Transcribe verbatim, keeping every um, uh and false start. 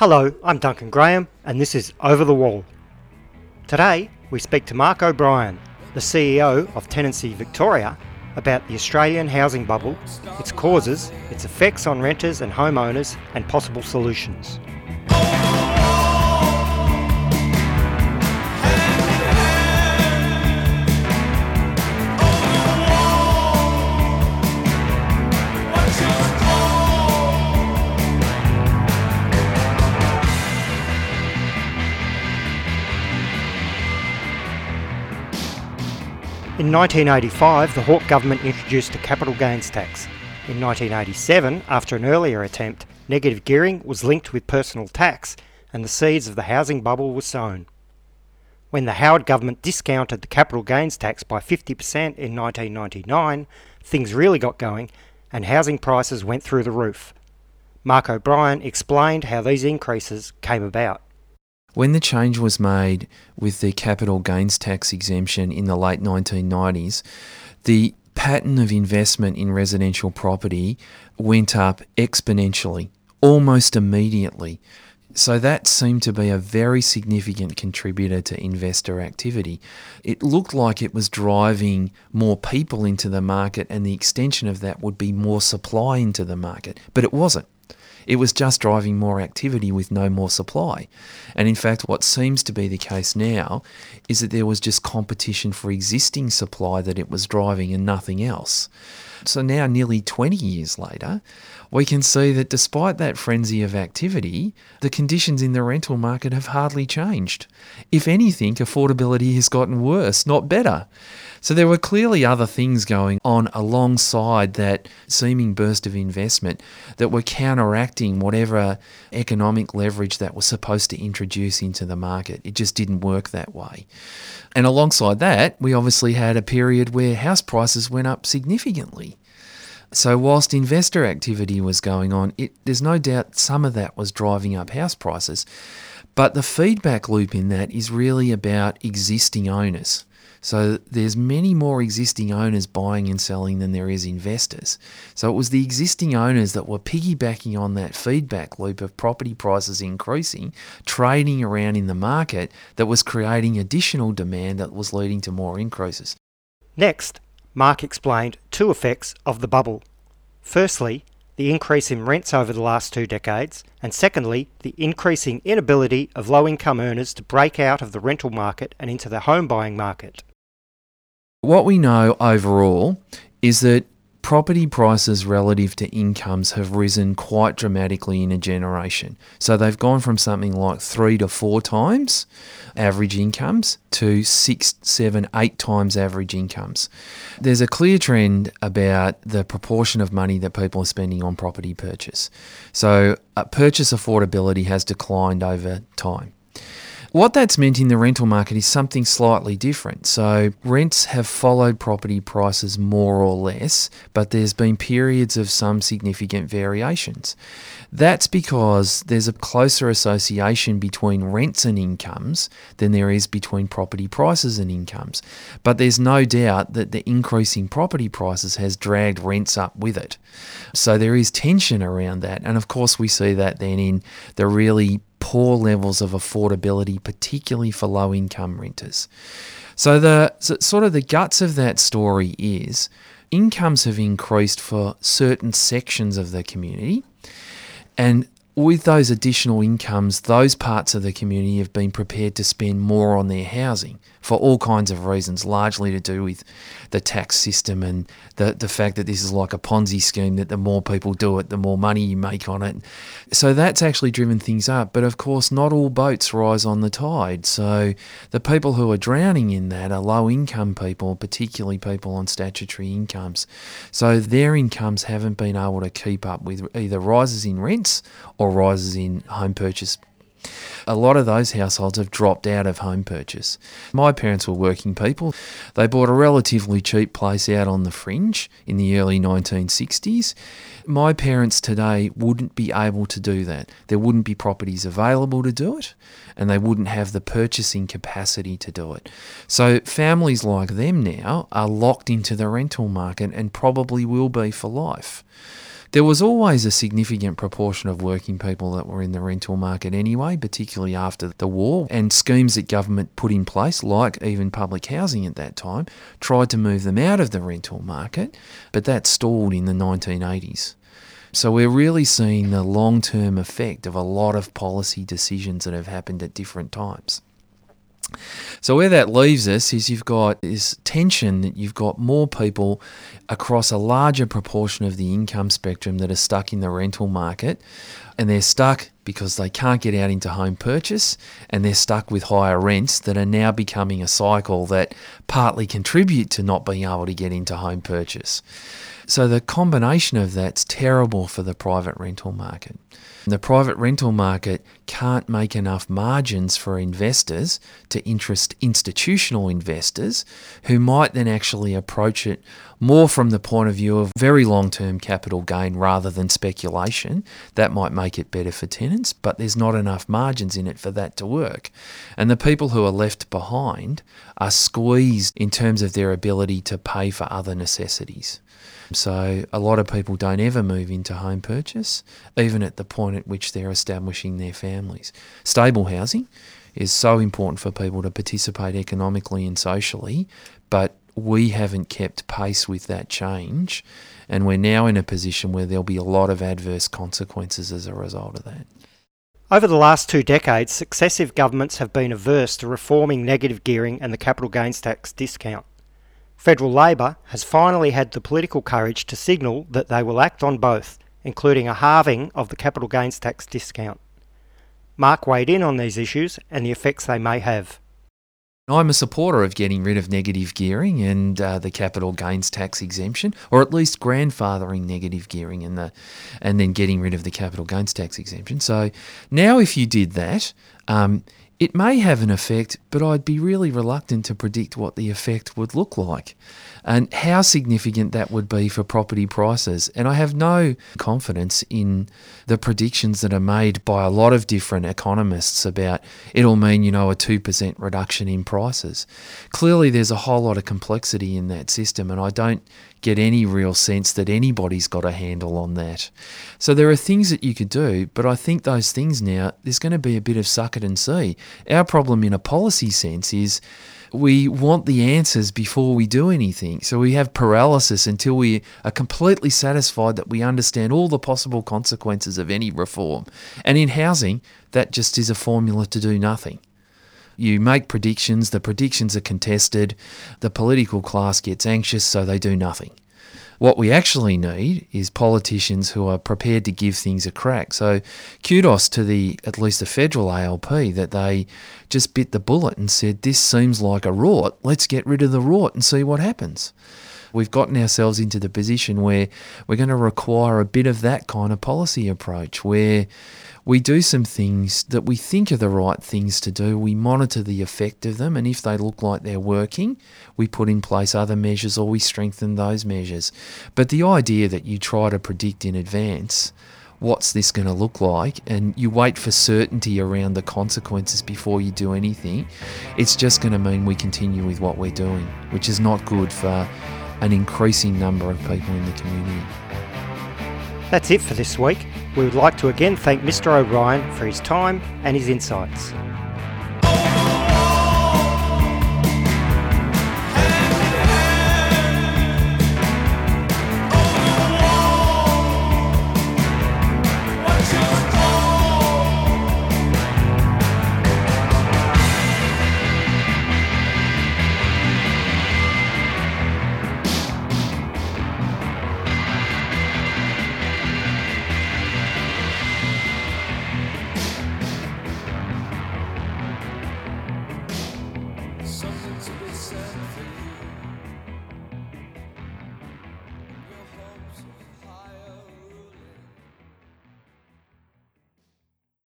Hello, I'm Duncan Graham and this is Over the Wall. Today we speak to Mark O'Brien, the C E O of Tenancy Victoria, about the Australian housing bubble, its causes, its effects on renters and homeowners and possible solutions. In nineteen eighty-five, the Hawke government introduced a capital gains tax. In nineteen eighty-seven, after an earlier attempt, negative gearing was linked with personal tax and the seeds of the housing bubble were sown. When the Howard government discounted the capital gains tax by fifty percent in nineteen ninety-nine, things really got going and housing prices went through the roof. Mark O'Brien explained how these increases came about. When the change was made with the capital gains tax exemption in the late nineteen nineties, the pattern of investment in residential property went up exponentially, almost immediately. So that seemed to be a very significant contributor to investor activity. It looked like it was driving more people into the market, and the extension of that would be more supply into the market, but it wasn't. It was just driving more activity with no more supply. And in fact, what seems to be the case now is that there was just competition for existing supply that it was driving and nothing else. So now, nearly twenty years later, we can see that despite that frenzy of activity, the conditions in the rental market have hardly changed. If anything, affordability has gotten worse, not better. So there were clearly other things going on alongside that seeming burst of investment that were counteracting whatever economic leverage that was supposed to introduce into the market. It just didn't work that way. And alongside that, we obviously had a period where house prices went up significantly. So whilst investor activity was going on, it, there's no doubt some of that was driving up house prices. But the feedback loop in that is really about existing owners. So there's many more existing owners buying and selling than there is investors. So it was the existing owners that were piggybacking on that feedback loop of property prices increasing, trading around in the market, that was creating additional demand that was leading to more increases. Next, Mark explained two effects of the bubble. Firstly, the increase in rents over the last two decades, and secondly, the increasing inability of low-income earners to break out of the rental market and into the home buying market. What we know overall is that property prices relative to incomes have risen quite dramatically in a generation. So they've gone from something like three to four times average incomes to six, seven, eight times average incomes. There's a clear trend about the proportion of money that people are spending on property purchase. So uh, purchase affordability has declined over time. What that's meant in the rental market is something slightly different. So rents have followed property prices more or less, but there's been periods of some significant variations. That's because there's a closer association between rents and incomes than there is between property prices and incomes. But there's no doubt that the increase in property prices has dragged rents up with it. So there is tension around that. And of course we see that then in the really poor levels of affordability, particularly for low-income renters. So the so sort of the guts of that story is incomes have increased for certain sections of the community, and with those additional incomes, those parts of the community have been prepared to spend more on their housing for all kinds of reasons, largely to do with the tax system and the, the fact that this is like a Ponzi scheme, that the more people do it, the more money you make on it. So that's actually driven things up. But of course, not all boats rise on the tide. So the people who are drowning in that are low-income people, particularly people on statutory incomes. So their incomes haven't been able to keep up with either rises in rents or rises in home purchase. A lot of those households have dropped out of home purchase. My parents were working people. They bought a relatively cheap place out on the fringe in the early nineteen sixties. My parents today wouldn't be able to do that. There wouldn't be properties available to do it, and they wouldn't have the purchasing capacity to do it. So families like them now are locked into the rental market and probably will be for life. There was always a significant proportion of working people that were in the rental market anyway, particularly after the war, and schemes that government put in place, like even public housing at that time, tried to move them out of the rental market, but that stalled in the nineteen eighties. So we're really seeing the long-term effect of a lot of policy decisions that have happened at different times. So where that leaves us is you've got this tension that you've got more people across a larger proportion of the income spectrum that are stuck in the rental market, and they're stuck because they can't get out into home purchase, and they're stuck with higher rents that are now becoming a cycle that partly contribute to not being able to get into home purchase. So the combination of that's terrible for the private rental market. The private rental market can't make enough margins for investors to interest institutional investors who might then actually approach it more from the point of view of very long-term capital gain rather than speculation. That might make it better for tenants, but there's not enough margins in it for that to work. And the people who are left behind are squeezed in terms of their ability to pay for other necessities. So a lot of people don't ever move into home purchase, even at the point at which they're establishing their families. Stable housing is so important for people to participate economically and socially, but we haven't kept pace with that change, and we're now in a position where there'll be a lot of adverse consequences as a result of that. Over the last two decades, successive governments have been averse to reforming negative gearing and the capital gains tax discount. Federal Labor has finally had the political courage to signal that they will act on both, including a halving of the capital gains tax discount. Mark weighed in on these issues and the effects they may have. I'm a supporter of getting rid of negative gearing and uh, the capital gains tax exemption, or at least grandfathering negative gearing and the, and then getting rid of the capital gains tax exemption. So now if you did that, um, it may have an effect, but I'd be really reluctant to predict what the effect would look like and how significant that would be for property prices. And I have no confidence in the predictions that are made by a lot of different economists about it'll mean, you know, a two percent reduction in prices. Clearly, there's a whole lot of complexity in that system, and I don't get any real sense that anybody's got a handle on that. So there are things that you could do, but I think those things now, there's going to be a bit of suck it and see. Our problem in a policy sense is we want the answers before we do anything. So we have paralysis until we are completely satisfied that we understand all the possible consequences of any reform. And in housing, that just is a formula to do nothing. You make predictions, the predictions are contested, the political class gets anxious, so they do nothing. What we actually need is politicians who are prepared to give things a crack. So kudos to the at least the federal A L P that they just bit the bullet and said, this seems like a rort, let's get rid of the rort and see what happens. We've gotten ourselves into the position where we're going to require a bit of that kind of policy approach, where we do some things that we think are the right things to do. We monitor the effect of them, and if they look like they're working, we put in place other measures or we strengthen those measures. But the idea that you try to predict in advance what's this going to look like and you wait for certainty around the consequences before you do anything, it's just going to mean we continue with what we're doing, which is not good for an increasing number of people in the community. That's it for this week. We would like to again thank Mister O'Brien for his time and his insights.